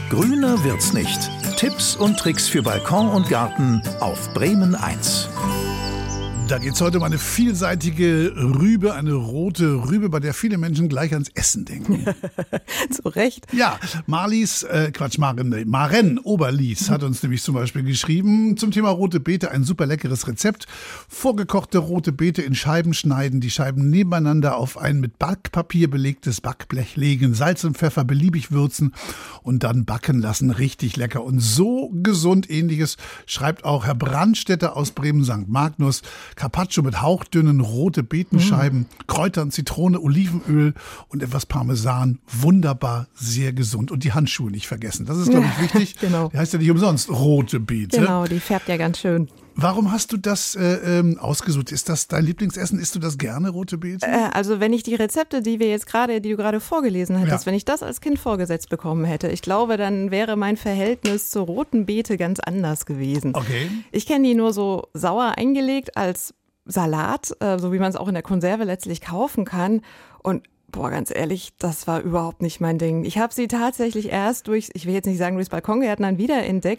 Grüner wird's nicht. Tipps und Tricks für Balkon und Garten auf Bremen 1. Da geht's heute um eine vielseitige Rübe, eine rote Rübe, bei der viele Menschen gleich ans Essen denken. Zu Recht. Ja, Maren Oberlies hat uns nämlich zum Beispiel geschrieben zum Thema rote Beete, ein super leckeres Rezept. Vorgekochte rote Beete in Scheiben schneiden, die Scheiben nebeneinander auf ein mit Backpapier belegtes Backblech legen, Salz und Pfeffer beliebig würzen und dann backen lassen. Richtig lecker und so gesund. Ähnliches schreibt auch Herr Brandstätter aus Bremen-St. Magnus. Carpaccio mit hauchdünnen rote Beetenscheiben, Kräutern, Zitrone, Olivenöl und etwas Parmesan. Wunderbar, sehr gesund. Und die Handschuhe nicht vergessen. Das ist, glaube ich, wichtig. Genau. Die heißt ja nicht umsonst rote Beete. Genau, die färbt ja ganz schön. Warum hast du das ausgesucht? Ist das dein Lieblingsessen? Isst du das gerne, rote Beete? Also wenn ich die Rezepte, die du gerade vorgelesen hättest, Ja. wenn ich das als Kind vorgesetzt bekommen hätte, ich glaube, dann wäre mein Verhältnis zur roten Beete ganz anders gewesen. Okay. Ich kenne die nur so sauer eingelegt als Salat, so wie man es auch in der Konserve letztlich kaufen kann. Und boah, ganz ehrlich, das war überhaupt nicht mein Ding. Ich habe sie tatsächlich erst ich will jetzt nicht sagen durchs Balkongärtnern wiederentdeckt,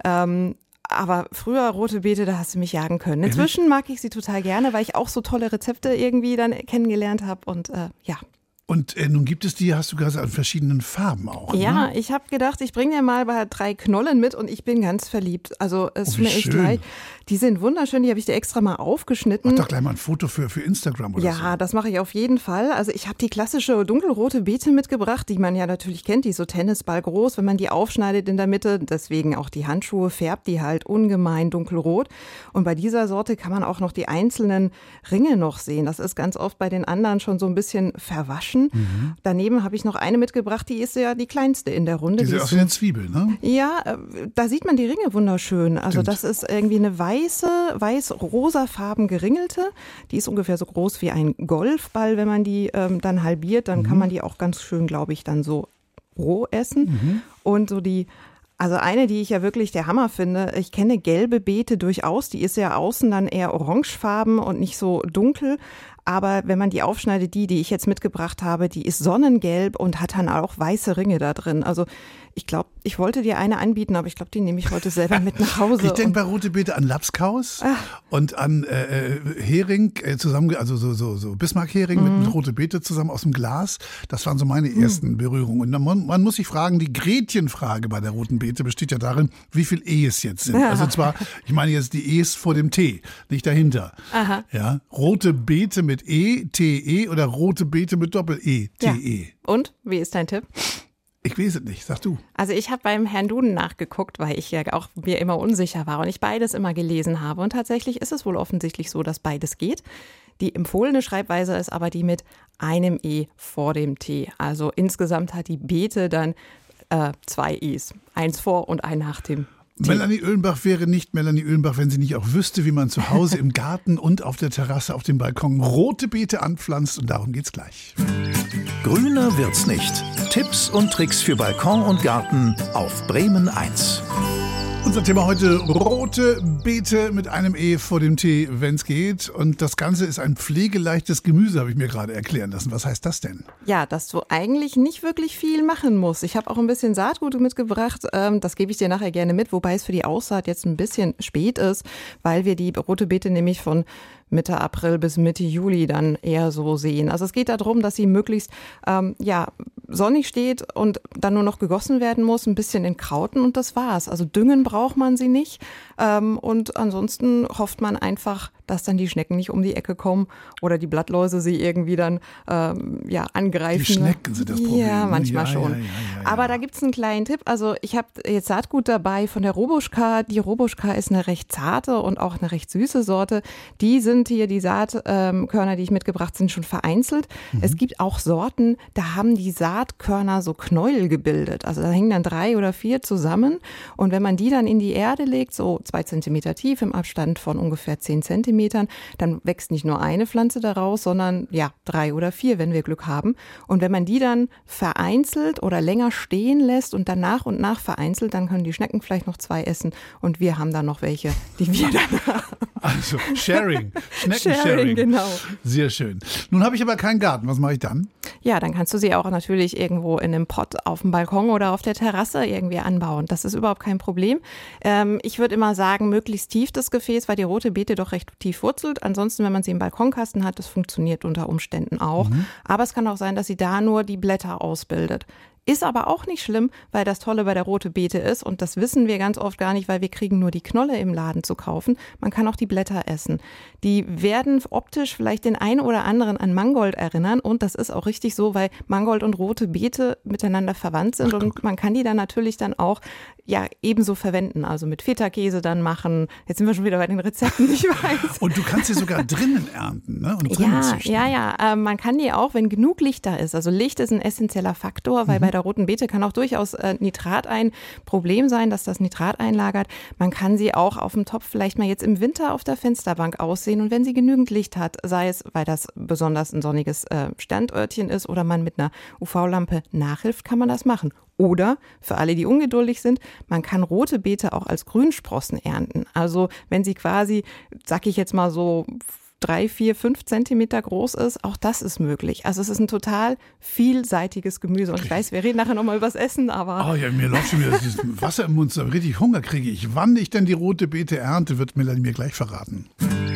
aber früher rote Beete, da hast du mich jagen können. Inzwischen mag ich sie total gerne, weil ich auch so tolle Rezepte irgendwie dann kennengelernt habe und ja. Und nun gibt es die, hast du gesagt, in verschiedenen Farben auch. Ja, Ne? ich habe gedacht, ich bringe dir mal 3 Knollen mit und ich bin ganz verliebt. Also es tut mir echt schön. leid. Die sind wunderschön, die habe ich dir extra mal aufgeschnitten. Mach doch gleich mal ein Foto für Instagram oder so. Ja, das mache ich auf jeden Fall. Also ich habe die klassische dunkelrote Beete mitgebracht, die man ja natürlich kennt, die ist so Tennisball groß. Wenn man die aufschneidet in der Mitte, deswegen auch die Handschuhe, färbt die halt ungemein dunkelrot. Und bei dieser Sorte kann man auch noch die einzelnen Ringe noch sehen. Das ist ganz oft bei den anderen schon so ein bisschen verwaschen. Daneben habe ich noch eine mitgebracht, die ist ja die kleinste in der Runde. Die sieht aus wie eine Zwiebel, ne? Ja, da sieht man die Ringe wunderschön. Also Stimmt. das ist irgendwie eine weiß-rosafarben geringelte. Die ist ungefähr so groß wie ein Golfball. Wenn man die dann halbiert, dann kann man die auch ganz schön, glaube ich, dann so roh essen. Und so also eine, die ich ja wirklich der Hammer finde, ich kenne gelbe Beete durchaus, die ist ja außen dann eher orangefarben und nicht so dunkel. Aber wenn man die aufschneidet, die ich jetzt mitgebracht habe, die ist sonnengelb und hat dann auch weiße Ringe da drin. Also ich glaube, ich wollte dir eine anbieten, aber ich glaube, die nehme ich heute selber mit nach Hause. Ich denke bei rote Beete an Lapskaus und an Hering zusammen, also so Bismarck-Hering mit rote Beete zusammen aus dem Glas. Das waren so meine ersten Berührungen. Und man muss sich fragen, die Gretchenfrage bei der roten Beete besteht ja darin, wie viel E's jetzt sind. Also zwar, ich meine jetzt die E's vor dem T, nicht dahinter. Aha. Ja, rote Beete mit E, T-E oder rote Beete mit Doppel-E, T-E. Ja. Und, wie ist dein Tipp? Ich weiß es nicht, sag du. Also ich habe beim Herrn Duden nachgeguckt, weil ich ja auch mir immer unsicher war und ich beides immer gelesen habe. Und tatsächlich ist es wohl offensichtlich so, dass beides geht. Die empfohlene Schreibweise ist aber die mit einem E vor dem T. Also insgesamt hat die Beete dann 2 E's. 1 vor und ein nach dem T. Melanie Oehlenbach wäre nicht Melanie Oehlenbach, wenn sie nicht auch wüsste, wie man zu Hause im Garten und auf der Terrasse auf dem Balkon rote Beete anpflanzt. Und darum geht's gleich. Grüner wird's nicht. Tipps und Tricks für Balkon und Garten auf Bremen 1. Unser Thema heute rote Beete mit einem E vor dem T, wenn's geht. Und das Ganze ist ein pflegeleichtes Gemüse, habe ich mir gerade erklären lassen. Was heißt das denn? Ja, dass du eigentlich nicht wirklich viel machen musst. Ich habe auch ein bisschen Saatgut mitgebracht. Das gebe ich dir nachher gerne mit, wobei es für die Aussaat jetzt ein bisschen spät ist, weil wir die rote Beete nämlich von Mitte April bis Mitte Juli dann eher so sehen. Also es geht darum, dass sie möglichst sonnig steht und dann nur noch gegossen werden muss, ein bisschen in Krauten und das war's. Also düngen braucht man sie nicht und ansonsten hofft man einfach, dass dann die Schnecken nicht um die Ecke kommen oder die Blattläuse sie irgendwie dann angreifen. Die Schnecken sind das Problem. Ja, manchmal Ja, schon. ja. Aber da gibt's einen kleinen Tipp. Also ich habe jetzt Saatgut dabei von der Robuschka. Die Robuschka ist eine recht zarte und auch eine recht süße Sorte. Die Saatkörner, die ich mitgebracht sind, schon vereinzelt. Es gibt auch Sorten, da haben die Saatkörner so Knäuel gebildet. Also da hängen dann 3 oder 4 zusammen. Und wenn man die dann in die Erde legt, so 2 Zentimeter tief im Abstand von ungefähr 10 Zentimetern, dann wächst nicht nur eine Pflanze daraus, sondern 3 oder 4, wenn wir Glück haben. Und wenn man die dann vereinzelt oder länger stehen lässt und dann nach und nach vereinzelt, dann können die Schnecken vielleicht noch 2 essen und wir haben dann noch welche, die wir dann haben. Also Sharing, Schneckensharing. Sharing, genau. Sehr schön. Nun habe ich aber keinen Garten. Was mache ich dann? Ja, dann kannst du sie auch natürlich irgendwo in einem Pott auf dem Balkon oder auf der Terrasse irgendwie anbauen. Das ist überhaupt kein Problem. Ich würde immer sagen, möglichst tief das Gefäß, weil die rote Beete doch recht tief wurzelt. Ansonsten, wenn man sie im Balkonkasten hat, das funktioniert unter Umständen auch. Aber es kann auch sein, dass sie da nur die Blätter ausbildet. Ist aber auch nicht schlimm, weil das Tolle bei der rote Beete ist, und das wissen wir ganz oft gar nicht, weil wir kriegen nur die Knolle im Laden zu kaufen. Man kann auch die Blätter essen. Die werden optisch vielleicht den einen oder anderen an Mangold erinnern, und das ist auch richtig so, weil Mangold und rote Beete miteinander verwandt sind. Und man kann die dann natürlich dann auch ebenso verwenden, also mit Feta-Käse dann machen. Jetzt sind wir schon wieder bei den Rezepten, ich weiß. Und du kannst sie sogar drinnen ernten, ne? Und drinnen züchten. Man kann die auch, wenn genug Licht da ist. Also Licht ist ein essentieller Faktor, weil bei der roten Beete kann auch durchaus Nitrat ein Problem sein, dass das Nitrat einlagert. Man kann sie auch auf dem Topf vielleicht mal jetzt im Winter auf der Fensterbank aussehen, und wenn sie genügend Licht hat, sei es, weil das besonders ein sonniges Standörtchen ist oder man mit einer UV-Lampe nachhilft, kann man das machen. Oder für alle, die ungeduldig sind, man kann rote Beete auch als Grünsprossen ernten. Also wenn sie quasi, sag ich jetzt mal so 3, 4, 5 Zentimeter groß ist, auch das ist möglich. Also es ist ein total vielseitiges Gemüse. Und ich weiß, wir reden nachher nochmal übers Essen, aber... Oh ja, mir läuft schon wieder dieses Wasser im Mund, so richtig Hunger kriege ich. Wann ich denn die rote Beete ernte, wird Melanie mir gleich verraten.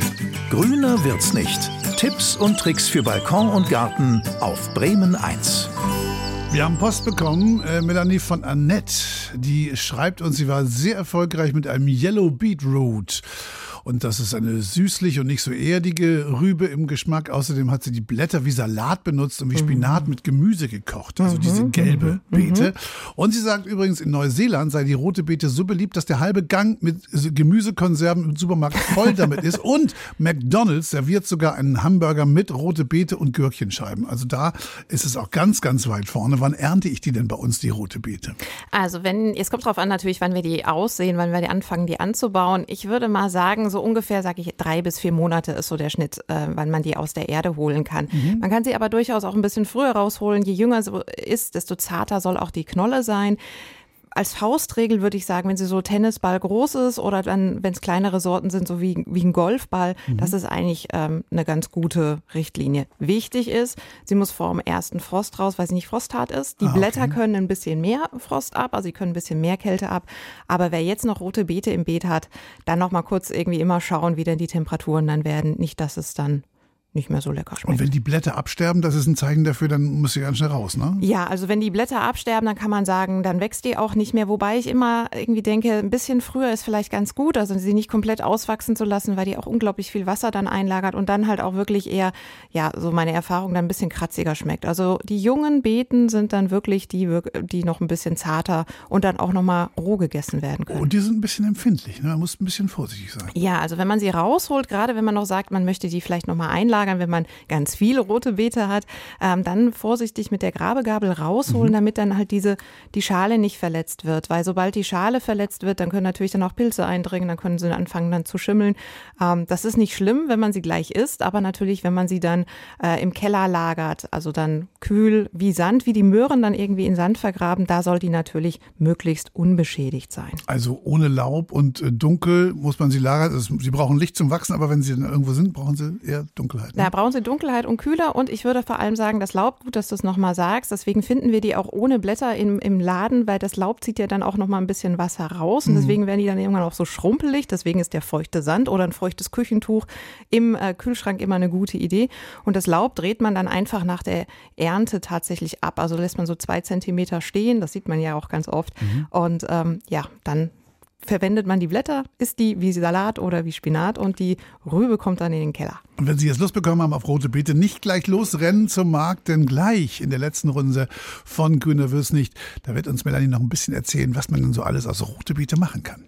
Grüner wird's nicht. Tipps und Tricks für Balkon und Garten auf Bremen 1. Wir haben Post bekommen, Melanie, von Annette. Die schreibt uns, sie war sehr erfolgreich mit einem Yellow Beetroot. Und das ist eine süßlich und nicht so erdige Rübe im Geschmack. Außerdem hat sie die Blätter wie Salat benutzt und wie Spinat mit Gemüse gekocht. Also diese gelbe Beete. Und sie sagt übrigens, in Neuseeland sei die rote Beete so beliebt, dass der halbe Gang mit Gemüsekonserven im Supermarkt voll damit ist. Und McDonald's serviert sogar einen Hamburger mit rote Beete und Gürkchenscheiben. Also da ist es auch ganz, ganz weit vorne. Wann ernte ich die denn bei uns, die rote Beete? Also es kommt drauf an natürlich, wann wir die aussehen, wann wir die anfangen, die anzubauen. Ich würde mal sagen, so ungefähr, sage ich, 3 bis 4 Monate ist so der Schnitt, wann man die aus der Erde holen kann. Man kann sie aber durchaus auch ein bisschen früher rausholen. Je jünger sie ist, desto zarter soll auch die Knolle sein. Als Faustregel würde ich sagen, wenn sie so Tennisball groß ist oder dann, wenn es kleinere Sorten sind, so wie ein Golfball, das ist eigentlich eine ganz gute Richtlinie. Wichtig ist, sie muss vor dem ersten Frost raus, weil sie nicht frosthart ist. Die Blätter können ein bisschen mehr Frost ab, also sie können ein bisschen mehr Kälte ab. Aber wer jetzt noch rote Beete im Beet hat, dann noch mal kurz irgendwie immer schauen, wie denn die Temperaturen dann werden. Nicht, dass es dann nicht mehr so lecker schmeckt. Und wenn die Blätter absterben, das ist ein Zeichen dafür, dann muss sie ganz schnell raus, ne? Ja, also wenn die Blätter absterben, dann kann man sagen, dann wächst die auch nicht mehr. Wobei ich immer irgendwie denke, ein bisschen früher ist vielleicht ganz gut, also sie nicht komplett auswachsen zu lassen, weil die auch unglaublich viel Wasser dann einlagert und dann halt auch wirklich eher, so meine Erfahrung, dann ein bisschen kratziger schmeckt. Also die jungen Beeten sind dann wirklich die noch ein bisschen zarter und dann auch nochmal roh gegessen werden können. Und die sind ein bisschen empfindlich, ne? Man muss ein bisschen vorsichtig sein. Ja, also wenn man sie rausholt, gerade wenn man noch sagt, man möchte die vielleicht nochmal einlagern, wenn man ganz viele rote Beete hat, dann vorsichtig mit der Grabegabel rausholen, damit dann halt die Schale nicht verletzt wird. Weil sobald die Schale verletzt wird, dann können natürlich dann auch Pilze eindringen, dann können sie anfangen dann zu schimmeln. Das ist nicht schlimm, wenn man sie gleich isst, aber natürlich, wenn man sie dann im Keller lagert, also dann kühl wie Sand, wie die Möhren dann irgendwie in Sand vergraben, da soll die natürlich möglichst unbeschädigt sein. Also ohne Laub und dunkel muss man sie lagern. Also sie brauchen Licht zum Wachsen, aber wenn sie dann irgendwo sind, brauchen sie eher Dunkelheit. Ne? Da brauchen sie Dunkelheit und Kühler, und ich würde vor allem sagen, das Laub, gut, dass du es nochmal sagst, deswegen finden wir die auch ohne Blätter im Laden, weil das Laub zieht ja dann auch nochmal ein bisschen Wasser raus und deswegen werden die dann irgendwann auch so schrumpelig, deswegen ist der feuchte Sand oder ein feuchtes Küchentuch im Kühlschrank immer eine gute Idee, und das Laub dreht man dann einfach nach der Ernte tatsächlich ab, also lässt man so 2 Zentimeter stehen, das sieht man ja auch ganz oft und dann verwendet man die Blätter, isst die wie Salat oder wie Spinat, und die Rübe kommt dann in den Keller. Und wenn Sie jetzt Lust bekommen haben auf rote Beete, nicht gleich losrennen zum Markt, denn gleich in der letzten Runde von Grüner wird's nicht, da wird uns Melanie noch ein bisschen erzählen, was man denn so alles aus rote Beete machen kann.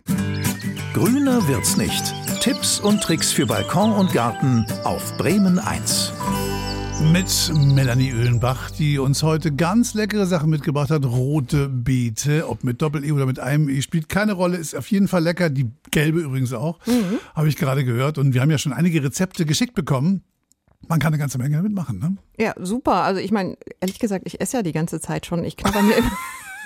Grüner wird's nicht. Tipps und Tricks für Balkon und Garten auf Bremen 1. Mit Melanie Oehlenbach, die uns heute ganz leckere Sachen mitgebracht hat. Rote Beete, ob mit Doppel-E oder mit einem E, spielt keine Rolle, ist auf jeden Fall lecker. Die gelbe übrigens auch, habe ich gerade gehört. Und wir haben ja schon einige Rezepte geschickt bekommen. Man kann eine ganze Menge damit machen, ne? Ja, super. Also ich meine, ehrlich gesagt, ich esse ja die ganze Zeit schon. Ich knabber mir immer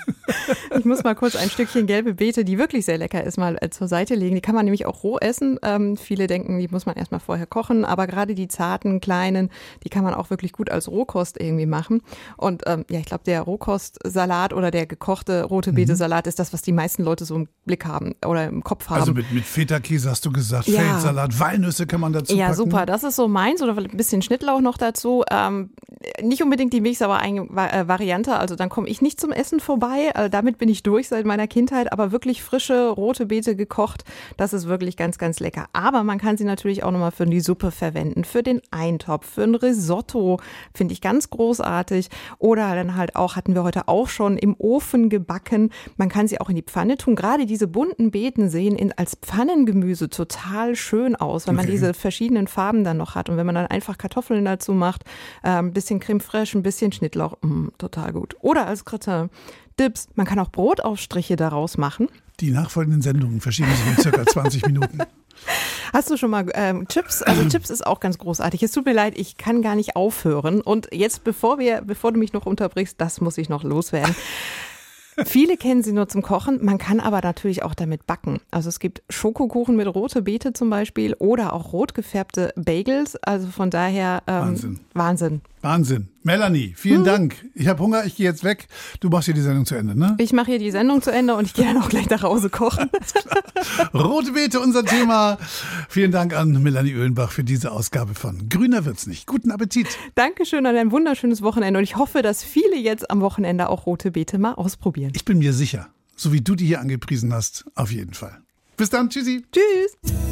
Ich muss mal kurz ein Stückchen gelbe Beete, die wirklich sehr lecker ist, mal zur Seite legen. Die kann man nämlich auch roh essen. Viele denken, die muss man erstmal vorher kochen, aber gerade die zarten, kleinen, die kann man auch wirklich gut als Rohkost irgendwie machen. Und ich glaube, der Rohkostsalat oder der gekochte rote Beete-Salat ist das, was die meisten Leute so im Blick haben oder im Kopf haben. Also mit Feta-Käse hast du gesagt, Feldsalat, Walnüsse kann man dazu packen. Ja, super, das ist so meins oder ein bisschen Schnittlauch noch dazu. Nicht unbedingt die Mix-aber-Variante, also dann komme ich nicht zum Essen vorbei. Damit bin ich durch seit meiner Kindheit, aber wirklich frische rote Beete gekocht, das ist wirklich ganz, ganz lecker. Aber man kann sie natürlich auch nochmal für die Suppe verwenden, für den Eintopf, für ein Risotto, finde ich ganz großartig. Oder dann halt auch, hatten wir heute auch schon, im Ofen gebacken. Man kann sie auch in die Pfanne tun. Gerade diese bunten Beeten sehen als Pfannengemüse total schön aus, weil man diese verschiedenen Farben dann noch hat. Und wenn man dann einfach Kartoffeln dazu macht, ein bisschen Creme fraiche, ein bisschen Schnittlauch, total gut. Oder als Gratin. Dips. Man kann auch Brotaufstriche daraus machen. Die nachfolgenden Sendungen verschieben sich in circa 20 Minuten. Hast du schon mal Chips? Also Chips ist auch ganz großartig. Es tut mir leid, ich kann gar nicht aufhören. Und jetzt, bevor du mich noch unterbrichst, das muss ich noch loswerden. Viele kennen sie nur zum Kochen, man kann aber natürlich auch damit backen. Also es gibt Schokokuchen mit rote Beete zum Beispiel oder auch rot gefärbte Bagels. Also von daher Wahnsinn. Melanie, vielen Dank. Ich habe Hunger, ich gehe jetzt weg. Du machst hier die Sendung zu Ende, ne? Ich mache hier die Sendung zu Ende und ich gehe dann auch gleich nach Hause kochen. Rote Beete, unser Thema. Vielen Dank an Melanie Oehlenbach für diese Ausgabe von Grüner wird's nicht. Guten Appetit. Dankeschön und ein wunderschönes Wochenende. Und ich hoffe, dass viele jetzt am Wochenende auch rote Beete mal ausprobieren. Ich bin mir sicher, so wie du die hier angepriesen hast, auf jeden Fall. Bis dann, tschüssi. Tschüss.